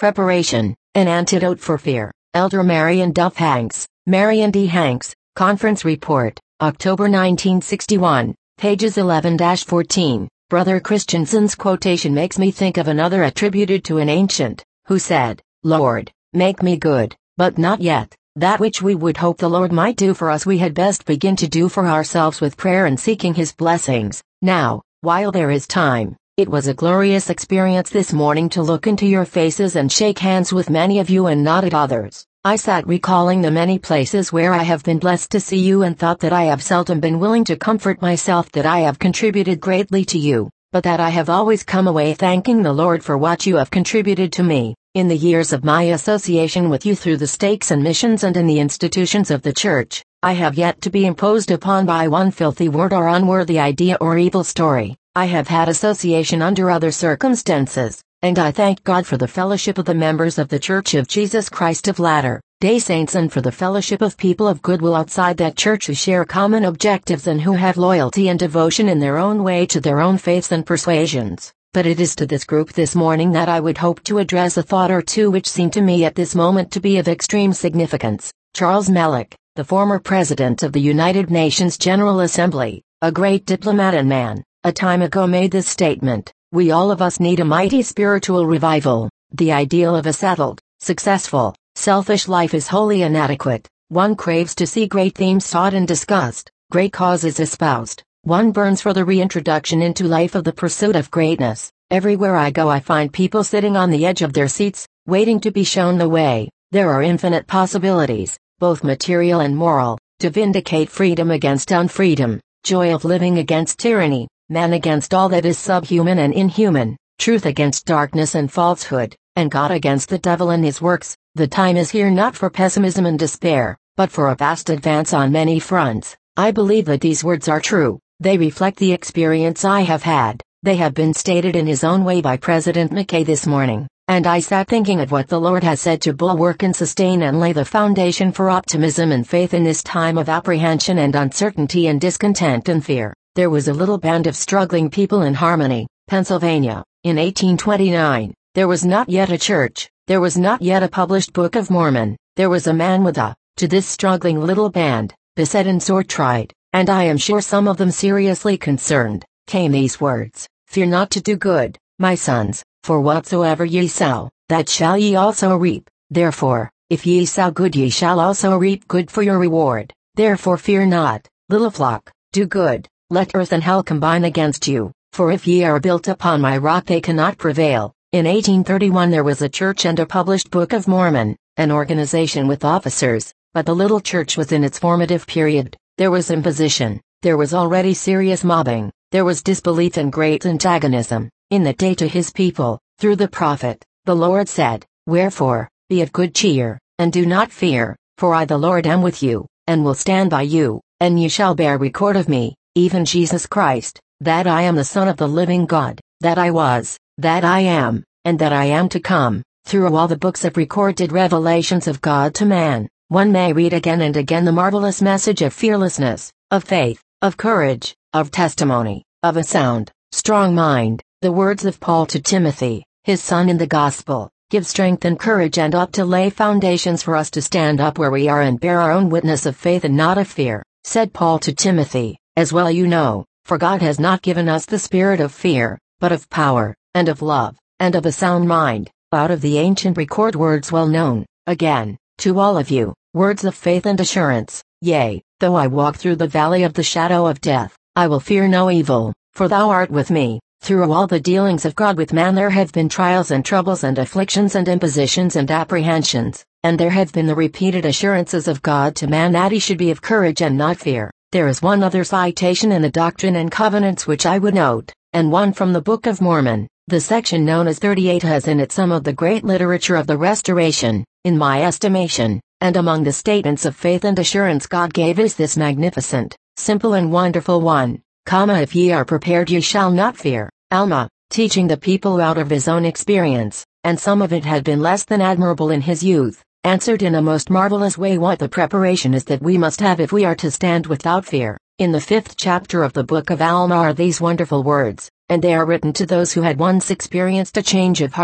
Preparation, An Antidote for Fear. Elder Marion Duff Hanks, Marion D. Hanks, Conference Report, October 1961, pages 11-14. Brother Christensen's quotation makes me think of another attributed to an ancient, who said, "Lord, make me good, but not yet. That which we would hope the Lord might do for us we had best begin to do for ourselves with prayer and seeking His blessings, now, while there is time." It was a glorious experience this morning to look into your faces and shake hands with many of you and not at others. I sat recalling the many places where I have been blessed to see you and thought that I have seldom been willing to comfort myself that I have contributed greatly to you, but that I have always come away thanking the Lord for what you have contributed to me. In the years of my association with you through the stakes and missions and in the institutions of the church, I have yet to be imposed upon by one filthy word or unworthy idea or evil story. I have had association under other circumstances, and I thank God for the fellowship of the members of the Church of Jesus Christ of Latter-day Saints and for the fellowship of people of goodwill outside that church who share common objectives and who have loyalty and devotion in their own way to their own faiths and persuasions. But it is to this group this morning that I would hope to address a thought or two which seem to me at this moment to be of extreme significance. Charles Mellick, the former president of the United Nations General Assembly, a great diplomat and man, a time ago made this statement: "We all of us need a mighty spiritual revival. The ideal of a settled, successful, selfish life is wholly inadequate. One craves to see great themes sought and discussed, great causes espoused. One burns for the reintroduction into life of the pursuit of greatness. Everywhere I go I find people sitting on the edge of their seats, waiting to be shown the way. There are infinite possibilities, both material and moral, to vindicate freedom against unfreedom, joy of living against tyranny, man against all that is subhuman and inhuman, truth against darkness and falsehood, and God against the devil and his works. The time is here not for pessimism and despair, but for a vast advance on many fronts." I believe that these words are true. They reflect the experience I have had. They have been stated in his own way by President McKay this morning, and I sat thinking of what the Lord has said to bulwark and sustain and lay the foundation for optimism and faith in this time of apprehension and uncertainty and discontent and fear. There was a little band of struggling people in Harmony, Pennsylvania, in 1829. There was not yet a church, there was not yet a published Book of Mormon. There was a man with to this struggling little band, beset and sore tried, and I am sure some of them seriously concerned, came these words: "Fear not to do good, my sons, for whatsoever ye sow, that shall ye also reap. Therefore, if ye sow good ye shall also reap good for your reward. Therefore fear not, little flock, do good. Let earth and hell combine against you, for if ye are built upon my rock they cannot prevail." In 1831 there was a church and a published Book of Mormon, an organization with officers, but the little church was in its formative period. There was imposition, there was already serious mobbing, there was disbelief and great antagonism. In the day to his people, through the prophet, the Lord said, "Wherefore, be of good cheer, and do not fear, for I the Lord am with you, and will stand by you, and ye shall bear record of me, even Jesus Christ, that I am the Son of the living God, that I was, that I am, and that I am to come." Through all the books of recorded revelations of God to man, one may read again and again the marvelous message of fearlessness, of faith, of courage, of testimony, of a sound, strong mind. The words of Paul to Timothy, his son in the gospel, give strength and courage and ought to lay foundations for us to stand up where we are and bear our own witness of faith and not of fear. Said Paul to Timothy, "As well you know, for God has not given us the spirit of fear, but of power, and of love, and of a sound mind." Out of the ancient record words well known, again, to all of you, words of faith and assurance: "Yea, though I walk through the valley of the shadow of death, I will fear no evil, for thou art with me." Through all the dealings of God with man there have been trials and troubles and afflictions and impositions and apprehensions, and there have been the repeated assurances of God to man that he should be of courage and not fear. There is one other citation in the Doctrine and Covenants which I would note, and one from the Book of Mormon. The section known as 38 has in it some of the great literature of the Restoration, in my estimation, and among the statements of faith and assurance God gave is this magnificent, simple and wonderful one, "If ye are prepared ye shall not fear." Alma, teaching the people out of his own experience, and some of it had been less than admirable in his youth, answered in a most marvelous way what the preparation is that we must have if we are to stand without fear. In the 5th chapter of the book of Alma are these wonderful words, and they are written to those who had once experienced a change of heart,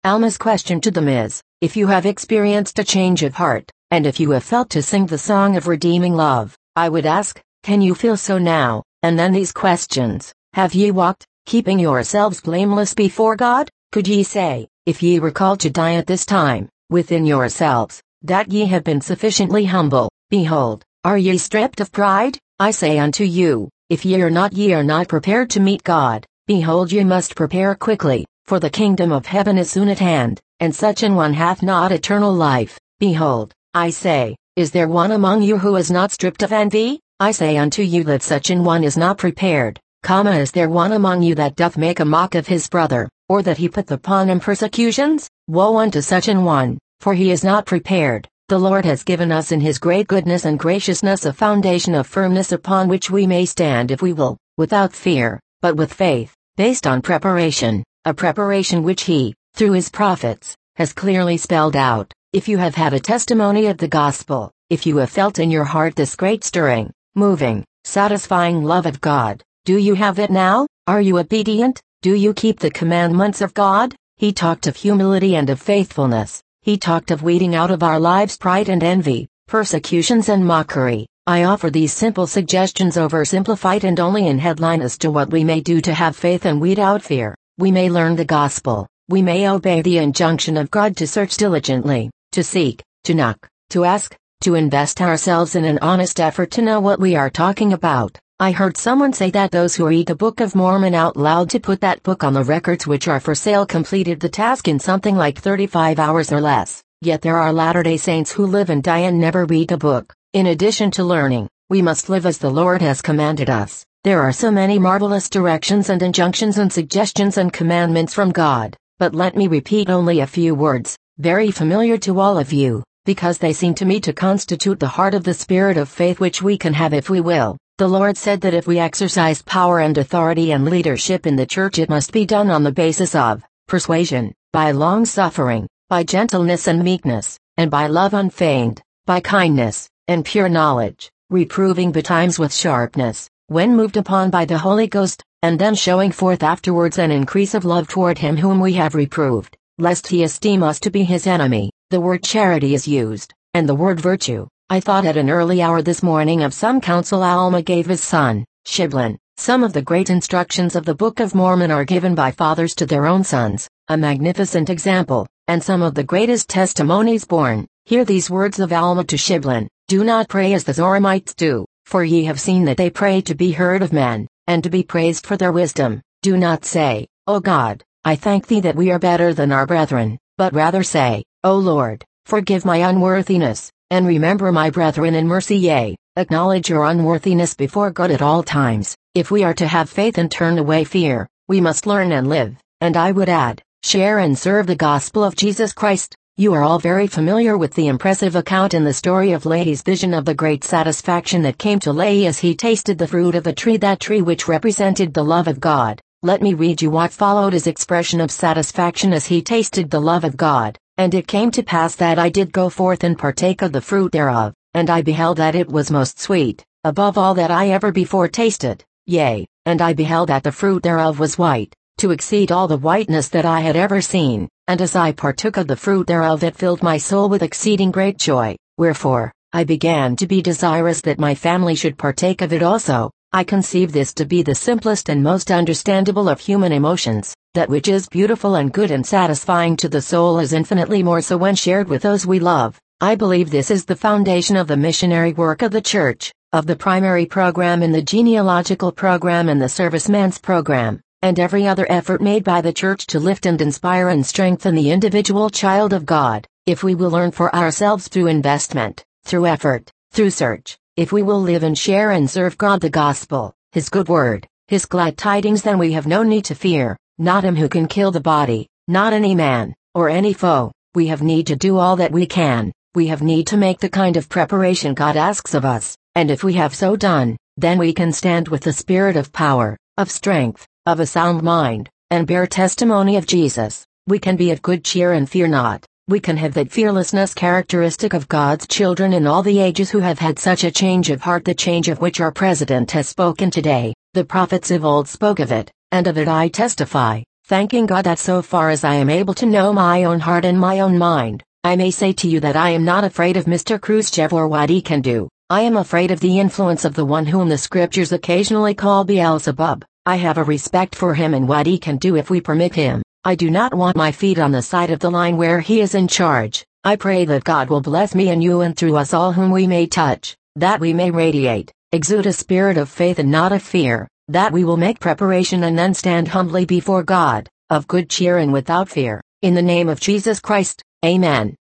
Alma's question to them is, if you have experienced a change of heart, and if you have felt to sing the song of redeeming love, I would ask, can you feel so now? And then these questions, have ye walked, keeping yourselves blameless before God? Could ye say, if ye were called to die at this time, within yourselves, that ye have been sufficiently humble? Behold, are ye stripped of pride? I say unto you, if ye are not prepared to meet God, behold ye must prepare quickly, for the kingdom of heaven is soon at hand, and such an one hath not eternal life. Behold, I say, is there one among you who is not stripped of envy? I say unto you that such an one is not prepared. Is there one among you that doth make a mock of his brother, or that he put upon him persecutions? Woe unto such an one, for he is not prepared. The Lord has given us in his great goodness and graciousness a foundation of firmness upon which we may stand if we will, without fear, but with faith, based on preparation, a preparation which he, through his prophets, has clearly spelled out. If you have had a testimony of the gospel, if you have felt in your heart this great stirring, moving, satisfying love of God, do you have it now? Are you obedient? Do you keep the commandments of God? He talked of humility and of faithfulness. He talked of weeding out of our lives pride and envy, persecutions and mockery. I offer these simple suggestions oversimplified and only in headline as to what we may do to have faith and weed out fear. We may learn the gospel. We may obey the injunction of God to search diligently, to seek, to knock, to ask, to invest ourselves in an honest effort to know what we are talking about. I heard someone say that those who read the Book of Mormon out loud to put that book on the records which are for sale completed the task in something like 35 hours or less. Yet there are Latter-day Saints who live and die and never read the book. In addition to learning, we must live as the Lord has commanded us. There are so many marvelous directions and injunctions and suggestions and commandments from God, but let me repeat only a few words, very familiar to all of you, because they seem to me to constitute the heart of the spirit of faith which we can have if we will. The Lord said that if we exercise power and authority and leadership in the church, it must be done on the basis of persuasion, by long-suffering, by gentleness and meekness, and by love unfeigned, by kindness, and pure knowledge, reproving betimes with sharpness, when moved upon by the Holy Ghost, and then showing forth afterwards an increase of love toward him whom we have reproved, lest he esteem us to be his enemy. The word charity is used, and the word virtue. I thought at an early hour this morning of some counsel Alma gave his son, Shiblon. Some of the great instructions of the Book of Mormon are given by fathers to their own sons, a magnificent example, and some of the greatest testimonies born. Hear these words of Alma to Shiblon: do not pray as the Zoramites do, for ye have seen that they pray to be heard of men, and to be praised for their wisdom. Do not say, O God, I thank thee that we are better than our brethren, but rather say, O Lord, forgive my unworthiness, and remember my brethren in mercy. Yea, acknowledge your unworthiness before God at all times. If we are to have faith and turn away fear, we must learn and live, and I would add, share and serve the gospel of Jesus Christ. You are all very familiar with the impressive account in the story of Lehi's vision of the great satisfaction that came to Lehi as he tasted the fruit of a tree, that tree which represented the love of God. Let me read you what followed his expression of satisfaction as he tasted the love of God. And it came to pass that I did go forth and partake of the fruit thereof, and I beheld that it was most sweet, above all that I ever before tasted. Yea, and I beheld that the fruit thereof was white, to exceed all the whiteness that I had ever seen, and as I partook of the fruit thereof it filled my soul with exceeding great joy, wherefore, I began to be desirous that my family should partake of it also. I conceive this to be the simplest and most understandable of human emotions. That which is beautiful and good and satisfying to the soul is infinitely more so when shared with those we love. I believe this is the foundation of the missionary work of the Church, of the primary program and the genealogical program and the serviceman's program, and every other effort made by the Church to lift and inspire and strengthen the individual child of God. If we will learn for ourselves through investment, through effort, through search, if we will live and share and serve God the gospel, his good word, his glad tidings, then we have no need to fear. Not him who can kill the body, not any man, or any foe. We have need to do all that we can. We have need to make the kind of preparation God asks of us, and if we have so done, then we can stand with the spirit of power, of strength, of a sound mind, and bear testimony of Jesus. We can be of good cheer and fear not. We can have that fearlessness characteristic of God's children in all the ages who have had such a change of heart, the change of which our president has spoken today. The prophets of old spoke of it, and of it I testify, Thanking God that so far as I am able to know my own heart and my own mind, I may say to you that I am not afraid of Mr. Khrushchev or what he can do. I am afraid of the influence of the one whom the scriptures occasionally call Beelzebub. I have a respect for him and what he can do if we permit him. I do not want my feet on the side of the line where he is in charge. I pray that God will bless me and you and through us all whom we may touch, that we may radiate, exude a spirit of faith and not of fear, that we will make preparation and then stand humbly before God, of good cheer and without fear. In the name of Jesus Christ, Amen.